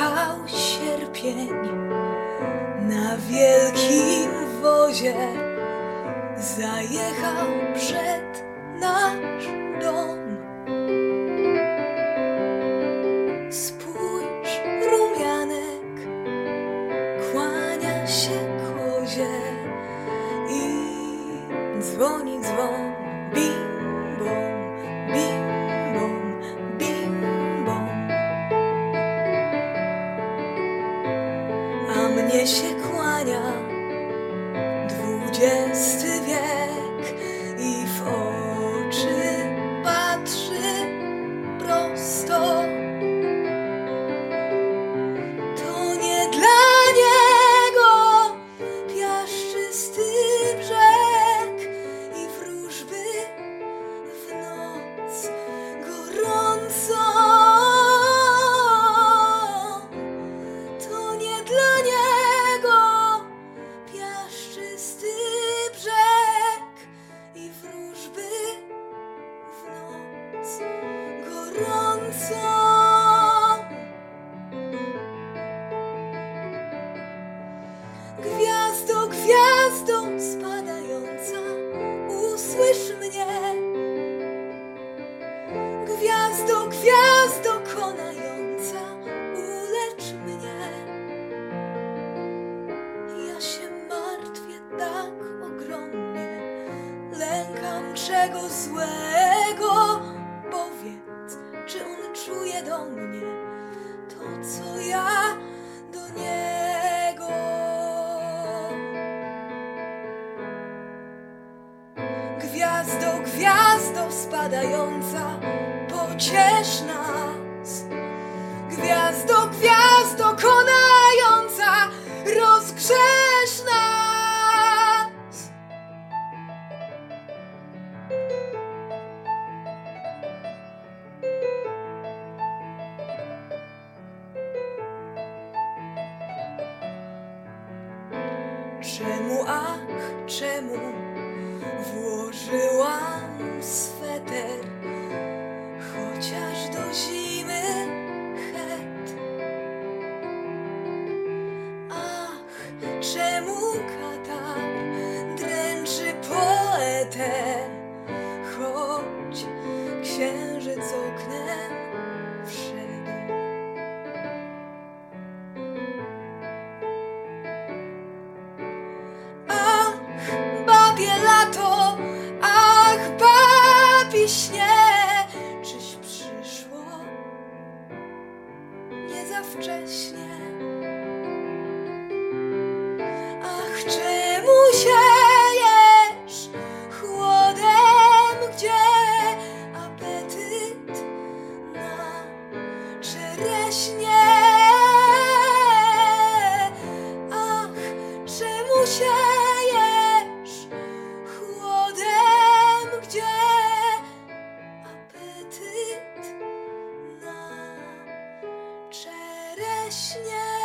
Jechał sierpień na wielkim wozie, zajechał przed nasz dom. Spójrz, rumianek kłania się kozie i dzwoni dzwon, bim bom, bim bom, bim bom. A mnie się kłania XX wiek i w oczy patrzy prosto. To nie dla niego piaszczysty brzeg i wróżby w noc gorąco. To nie dla niego piaszczysty brzeg i wróżby w noc gorąco. Gwiazdo, gwiazdo spadająca, usłysz mnie. Gwiazdo, gwiazdo konająca, ulecz mnie. Ja się martwię tak ogromnie, lękam czego złego. Powiedz, czy on czuje do mnie to, co ja do niego. Gwiazdo, gwiazdo spadająca, pociesz nas. Gwiazdo, gwiazdo konająca, rozgrzesz nas. Czemu, ach, czemu włożyłam sweter, chociaż do zimy het? Ach, czemu katar dręczy poetę, choć księżyc oknem wszedł? Ach, babie lato, ach, babi śnie, czyś przyszło nie za wcześnie? Ach, czemu siejesz chłodem, gdzie apetyt na czereśnie? Ach, czemu siejesz chłodem, gdzie apetyt na czereśnie?